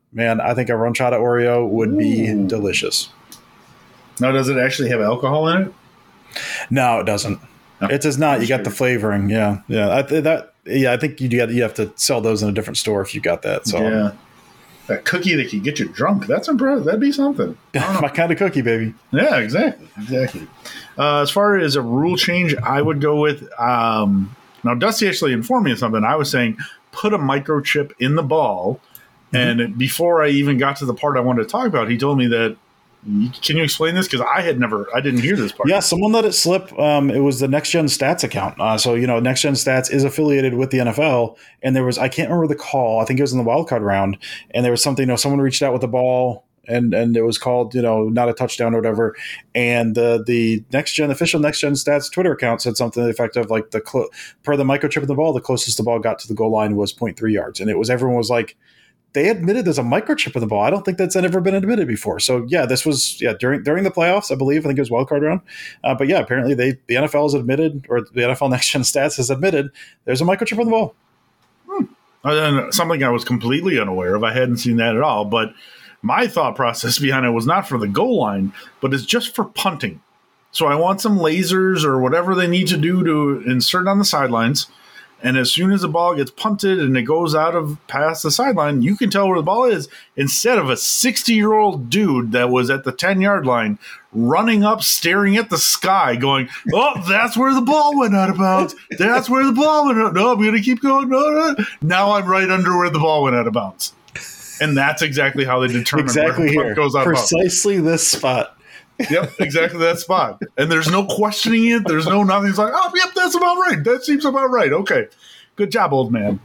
[SPEAKER 3] man, I think a ranchada Oreo would
[SPEAKER 2] Ooh.
[SPEAKER 3] be delicious.
[SPEAKER 2] Now, does it actually have alcohol in it?
[SPEAKER 3] No, it doesn't. No. It does not. You got the flavoring. Yeah, yeah. I th- that. Yeah, I think you got you have to sell those in a different store if you got that. So
[SPEAKER 2] yeah, that cookie that can get you drunk. That's impressive. That'd be something.
[SPEAKER 3] My kind of cookie, baby.
[SPEAKER 2] Yeah, exactly, exactly. Uh, as far as a rule change, I would go with. Um, now, Dusty actually informed me of something. I was saying put a microchip in the ball, mm-hmm. and before I even got to the part I wanted to talk about, he told me that. Can you explain this? Because I had never, I didn't hear this part.
[SPEAKER 3] Yeah, someone let it slip. Um, it was the Next Gen Stats account. Uh, so, you know, Next Gen Stats is affiliated with the N F L. And there was, I can't remember the call. I think it was in the wild card round. And there was something, you know, someone reached out with the ball and, and it was called, you know, not a touchdown or whatever. And the, the Next Gen, official Next Gen Stats Twitter account said something to the effect of like the, clo- per the microchip of the ball, the closest the ball got to the goal line was zero point three yards. And it was, everyone was like, they admitted there's a microchip in the ball. I don't think that's ever been admitted before. So yeah, this was yeah during during the playoffs, I believe. I think it was wild card round. Uh, but yeah, apparently they the N F L has admitted, or the N F L Next Gen Stats has admitted, there's a microchip in the ball.
[SPEAKER 2] Hmm. And something I was completely unaware of. I hadn't seen that at all. But my thought process behind it was not for the goal line, but it's just for punting. So I want some lasers or whatever they need to do to insert on the sidelines. And as soon as the ball gets punted and it goes out of past the sideline, you can tell where the ball is instead of a sixty-year-old dude that was at the ten-yard line running up, staring at the sky, going, oh, that's where the ball went out of bounds. That's where the ball went out. No, I'm going to keep going. No, no. Now I'm right under where the ball went out of bounds. And that's exactly how they determine
[SPEAKER 3] exactly
[SPEAKER 2] where the
[SPEAKER 3] here.
[SPEAKER 2] puck goes out of bounds.
[SPEAKER 3] Precisely this spot.
[SPEAKER 2] Yep, exactly that spot. And there's no questioning it. There's no nothing. It's like, oh, yep, that's about right. That seems about right. Okay. Good job, old man.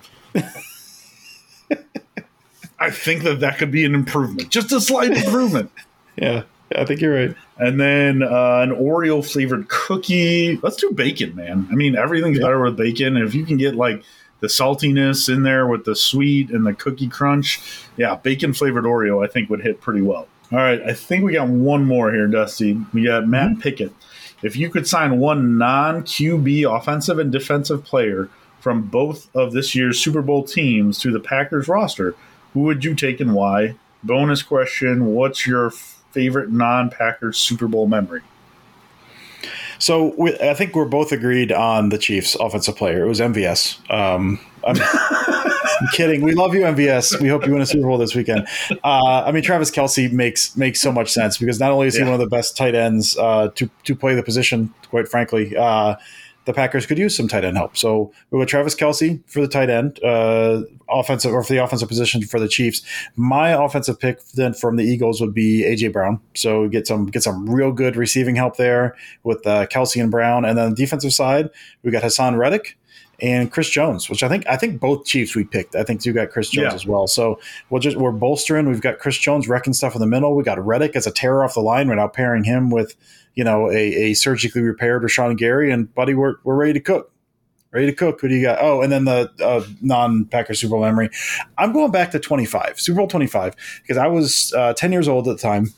[SPEAKER 2] I think that that could be an improvement. Just a slight improvement.
[SPEAKER 3] Yeah, I think you're right.
[SPEAKER 2] And then uh, an Oreo flavored cookie. Let's do bacon, man. I mean, everything's yeah. better with bacon. If you can get like the saltiness in there with the sweet and the cookie crunch, yeah, bacon flavored Oreo I think would hit pretty well. All right, I think we got one more here, Dusty. We got Matt mm-hmm. Pickett. If you could sign one non-Q B offensive and defensive player from both of this year's Super Bowl teams to the Packers roster, who would you take and why? Bonus question, what's your favorite non-Packers Super Bowl memory?
[SPEAKER 3] So we, I think we're both agreed on the Chiefs offensive player. It was M V S. Um, I'm, I'm kidding. We love you, M V S. We hope you win a Super Bowl this weekend. Uh, I mean, Travis Kelce makes makes so much sense because not only is he yeah. one of the best tight ends uh, to to play the position, quite frankly, uh, the Packers could use some tight end help. So we went Travis Kelce for the tight end, uh, offensive or for the offensive position for the Chiefs. My offensive pick then from the Eagles would be A J Brown. So get some get some real good receiving help there with uh, Kelce and Brown. And then the defensive side, we got Hassan Reddick and Chris Jones, which I think I think both Chiefs we picked. I think you got Chris Jones yeah. as well. So we'll just we're bolstering. We've got Chris Jones wrecking stuff in the middle. We got Reddick as a terror off the line. We're now pairing him with you know a, a surgically repaired Rashawn Gary, and buddy, we're we're ready to cook. Ready to cook. Who do you got? Oh, and then the uh, non-Packers Super Bowl memory. I'm going back to twenty-five, Super Bowl twenty-five, because I was uh, ten years old at the time.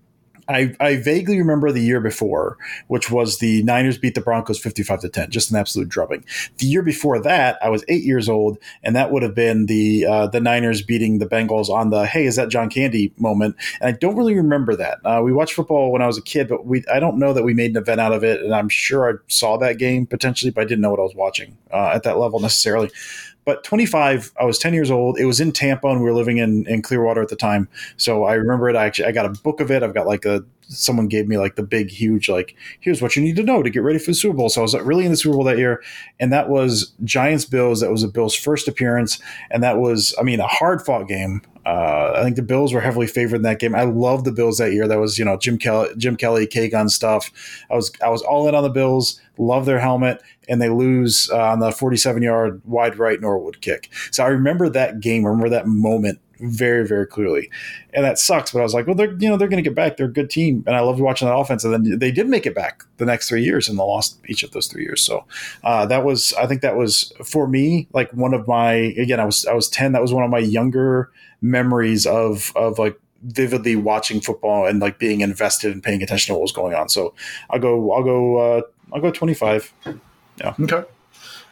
[SPEAKER 3] I, I vaguely remember the year before, which was the Niners beat the Broncos fifty-five to ten, just an absolute drubbing. The year before that, I was eight years old, and that would have been the uh, the Niners beating the Bengals on the, hey, is that John Candy moment? And I don't really remember that. Uh, we watched football when I was a kid, but we I don't know that we made an event out of it, and I'm sure I saw that game potentially, but I didn't know what I was watching uh, at that level necessarily. But twenty-five, I was ten years old. It was in Tampa, and we were living in, in Clearwater at the time. So I remember it. I actually I got a book of it. I've got like a someone gave me like the big, huge like here's what you need to know to get ready for the Super Bowl. So I was really in the Super Bowl that year, and that was Giants Bills. That was a Bills' first appearance, and that was I mean a hard fought game. Uh, I think the Bills were heavily favored in that game. I loved the Bills that year. That was you know Jim Kelly, Jim Kelly, K-Gun stuff. I was I was all in on the Bills. Love their helmet, and they lose uh, on the forty-seven-yard wide right Norwood kick. So I remember that game. I remember that moment very, very clearly, and that sucks. But I was like, well, they're you know they're going to get back. They're a good team, and I loved watching that offense. And then they did make it back the next three years, and they lost each of those three years. So uh, that was, I think, that was for me like one of my. Again, I was I was ten. That was one of my younger memories of of like. vividly watching football and like being invested and paying attention to what was going on. So I'll go, I'll go, uh, I'll go twenty-five. Yeah.
[SPEAKER 2] Okay.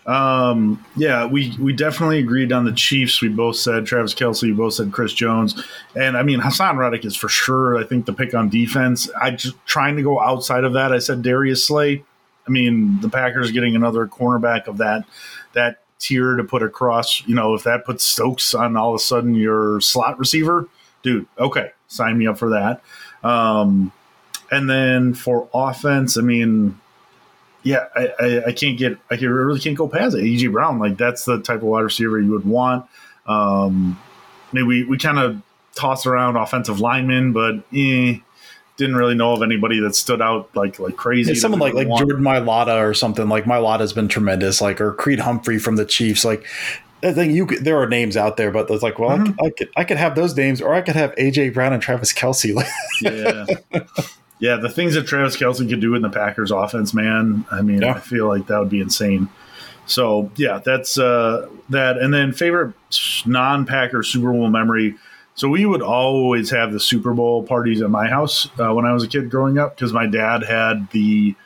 [SPEAKER 2] Um, yeah, we, we definitely agreed on the Chiefs. We both said Travis Kelce. We both said Chris Jones. And, I mean, Hassan Reddick is for sure, I think, the pick on defense. I just trying to go outside of that. I said Darius Slay. I mean, the Packers getting another cornerback of that that tier to put across. You know, if that puts Stokes on all of a sudden your slot receiver, dude, okay, sign me up for that. Um, and then for offense, I mean – Yeah, I, I, I can't get – I really can't go past it. A J. Brown, like that's the type of wide receiver you would want. Um, maybe we, we kind of toss around offensive linemen, but eh, didn't really know of anybody that stood out like like crazy.
[SPEAKER 3] Yeah, someone like like want. Jordan Mailata or something. Like Mailata's been tremendous, like or Creed Humphrey from the Chiefs. Like I think you could, there are names out there, but it's like, well, mm-hmm. I, could, I could I could have those names, or I could have A J. Brown and Travis Kelce.
[SPEAKER 2] yeah. Yeah, the things that Travis Kelce could do in the Packers offense, man, I mean, yeah. I feel like that would be insane. So, yeah, that's uh, that. And then favorite non-Packer Super Bowl memory. So we would always have the Super Bowl parties at my house uh, when I was a kid growing up because my dad had the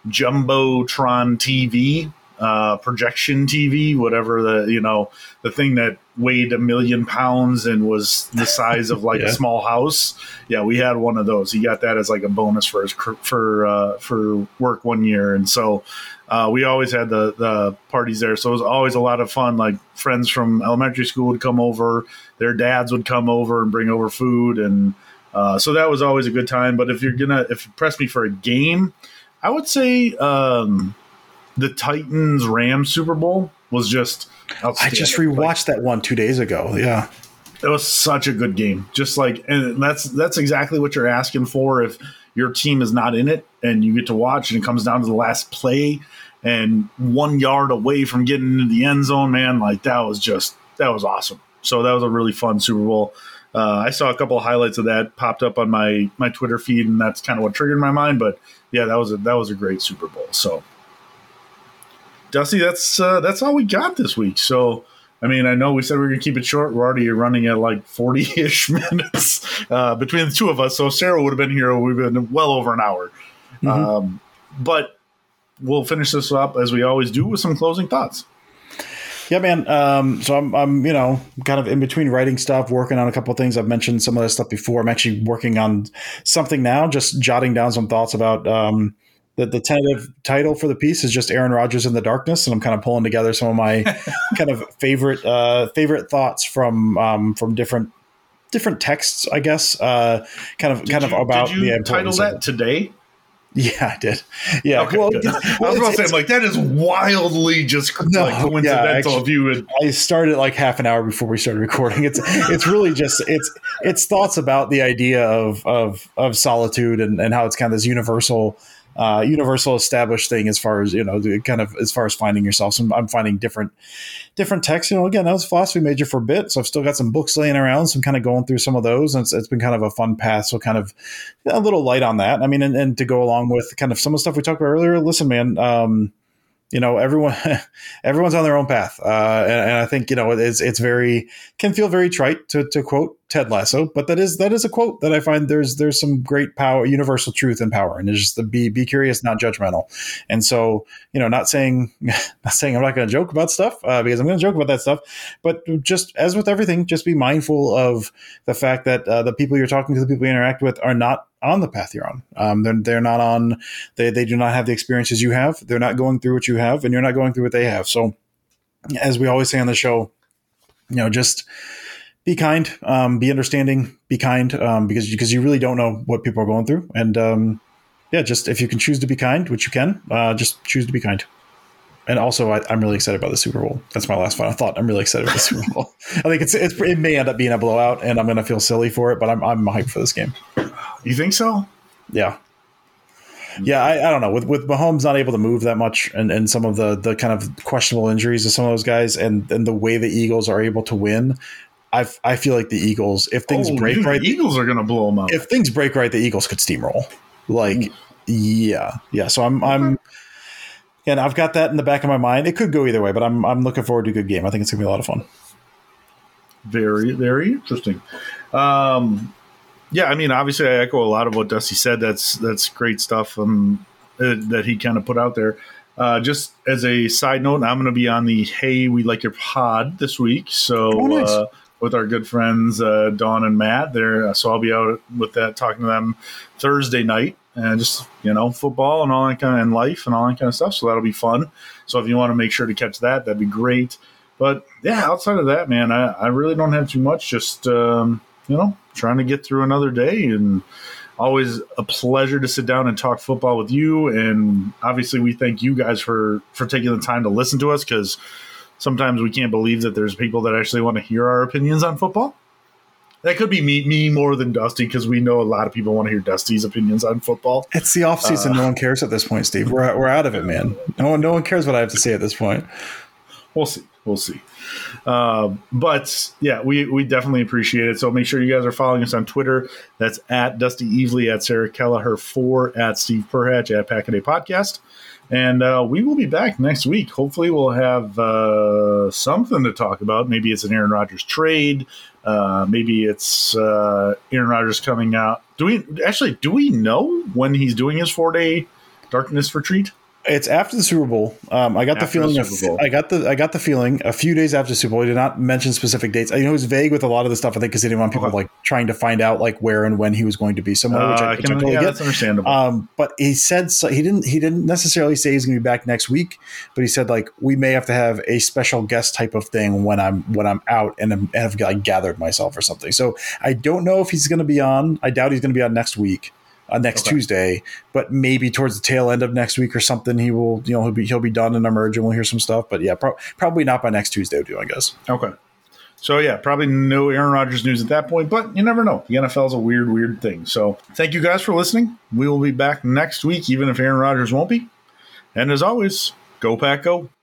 [SPEAKER 2] Jumbotron T V, uh, projection T V, whatever the, you know, the thing that weighed a million pounds and was the size of like yeah. a small house. Yeah, we had one of those. He got that as like a bonus for his for uh, for work one year, and so uh, we always had the the parties there. So it was always a lot of fun. Like friends from elementary school would come over, their dads would come over and bring over food, and uh, so that was always a good time. But if you're gonna if you press me for a game, I would say um, the Titans Rams Super Bowl was just.
[SPEAKER 3] I just rewatched like, that one two days ago. Yeah,
[SPEAKER 2] it was such a good game. Just like, and that's that's exactly what you're asking for if your team is not in it and you get to watch and it comes down to the last play and one yard away from getting into the end zone. Man, like that was just that was awesome. So that was a really fun Super Bowl. Uh, I saw a couple of highlights of that popped up on my my Twitter feed, and that's kind of what triggered my mind. But yeah, that was a, that was a great Super Bowl. So. Dusty, that's uh, that's all we got this week. So, I mean, I know we said we were going to keep it short. We're already running at like forty-ish minutes uh, between the two of us. So if Sarah would have been here, we've been well over an hour. Mm-hmm. Um, but we'll finish this up, as we always do, with some closing thoughts.
[SPEAKER 3] Yeah, man. Um, so I'm, I'm, you know, kind of in between writing stuff, working on a couple of things. I've mentioned some of this stuff before. I'm actually working on something now, just jotting down some thoughts about um, – The, the tentative title for the piece is just Aaron Rodgers in the Darkness, and I'm kind of pulling together some of my kind of favorite uh, favorite thoughts from um, from different different texts, I guess. Uh, kind of
[SPEAKER 2] did
[SPEAKER 3] kind
[SPEAKER 2] you,
[SPEAKER 3] of about
[SPEAKER 2] did you
[SPEAKER 3] the
[SPEAKER 2] title that today.
[SPEAKER 3] Yeah, I did. Yeah,
[SPEAKER 2] okay,
[SPEAKER 3] well,
[SPEAKER 2] well I was about to say, I'm like, that is wildly just no, like coincidental. Yeah, actually,
[SPEAKER 3] if you would. I started like half an hour before we started recording. It's it's really just it's it's thoughts about the idea of of of solitude and, and how it's kind of this universal. Uh, universal established thing as far as, you know, the kind of as far as finding yourself. So I'm finding different different texts. You know, again, I was a philosophy major for a bit, so I've still got some books laying around. So I'm kind of going through some of those, and it's, it's been kind of a fun path. So kind of a little light on that. I mean, and, and to go along with kind of some of the stuff we talked about earlier. Listen, man. Um, you know, everyone, everyone's on their own path. Uh, and, and I think, you know, it's, it's very, can feel very trite to, to quote Ted Lasso, but that is, that is a quote that I find there's, there's some great power, universal truth and power. And it's just to be, be curious, not judgmental. And so, you know, not saying, not saying I'm not going to joke about stuff uh, because I'm going to joke about that stuff, but just as with everything, just be mindful of the fact that uh, the people you're talking to, the people you interact with are not on the path you're on. Um, they're, they're not on, they, they do not have the experiences you have. They're not going through what you have, and you're not going through what they have. So as we always say on the show, you know, just be kind, um, be understanding, be kind, um, because, because you really don't know what people are going through. And um, yeah, just, if you can choose to be kind, which you can, uh, just choose to be kind. And also, I, I'm really excited about the Super Bowl. That's my last final thought. I'm really excited about the Super Bowl. I think it's, it's it may end up being a blowout, and I'm going to feel silly for it, but I'm I'm hyped for this game.
[SPEAKER 2] You think so?
[SPEAKER 3] Yeah. Yeah, I, I don't know. With with Mahomes not able to move that much, and, and some of the, the kind of questionable injuries to some of those guys, and, and the way the Eagles are able to win, I I feel like the Eagles, if things
[SPEAKER 2] oh,
[SPEAKER 3] break
[SPEAKER 2] dude,
[SPEAKER 3] right,
[SPEAKER 2] the Eagles are going to blow them up.
[SPEAKER 3] If things break right, the Eagles could steamroll. Like, Ooh. yeah, yeah. So I'm I'm. And I've got that in the back of my mind. It could go either way, but I'm I'm looking forward to a good game. I think it's going to be a lot of fun.
[SPEAKER 2] Very, very interesting. Um, yeah, I mean, obviously, I echo a lot of what Dusty said. That's that's great stuff um, uh, that he kind of put out there. Uh, just as a side note, I'm going to be on the Hey, We Like Your Pod this week. So
[SPEAKER 3] Oh, nice.
[SPEAKER 2] uh, with our good friends uh, Dawn and Matt there. So I'll be out with that, talking to them Thursday night. And just, you know, football and all that kind of, and life and all that kind of stuff. So that'll be fun. So if you want to make sure to catch that, that'd be great. But yeah, outside of that, man, I, I really don't have too much. Just, um, you know, trying to get through another day, and always a pleasure to sit down and talk football with you. And obviously we thank you guys for, for taking the time to listen to us, because sometimes we can't believe that there's people that actually want to hear our opinions on football. That could be me, me more than Dusty, because we know a lot of people want to hear Dusty's opinions on football.
[SPEAKER 3] It's the off season. Uh, no one cares at this point, Steve. We're we're out of it, man. No one no one cares what I have to say at this point.
[SPEAKER 2] We'll see. We'll see. Uh, but yeah, we, we definitely appreciate it. So make sure you guys are following us on Twitter. That's at Dusty Evely, at Sarah Kelleher four, at Steve Perhatch, at Packaday Podcast. And uh, we will be back next week. Hopefully we'll have uh, something to talk about. Maybe it's an Aaron Rodgers trade. Uh, maybe it's uh, Aaron Rodgers coming out. Do we actually, do we know when he's doing his four-day darkness retreat?
[SPEAKER 3] It's after the Super Bowl. Um, I got after the feeling. The Super Bowl. I got the. I got the feeling a few days after the Super Bowl. He did not mention specific dates. I know he was vague with a lot of the stuff. I think because he didn't want people okay. like trying to find out like where and when he was going to be somewhere. Uh, which I, which
[SPEAKER 2] can,
[SPEAKER 3] I totally
[SPEAKER 2] yeah,
[SPEAKER 3] get.
[SPEAKER 2] That's understandable.
[SPEAKER 3] Um, but he said so, he didn't. He didn't necessarily say he's going to be back next week. But he said like we may have to have a special guest type of thing when I'm when I'm out and, I'm, and have like, gathered myself or something. So I don't know if he's going to be on. I doubt he's going to be on next week. Uh, next okay. Tuesday, but maybe towards the tail end of next week or something, he will, you know, he'll be he'll be done and emerge, and we'll hear some stuff. But yeah, pro- probably not by next Tuesday, I guess.
[SPEAKER 2] Okay. So yeah, probably no Aaron Rodgers news at that point, but you never know. The N F L is a weird, weird thing. So thank you guys for listening. We will be back next week, even if Aaron Rodgers won't be. And as always, go Pack, go.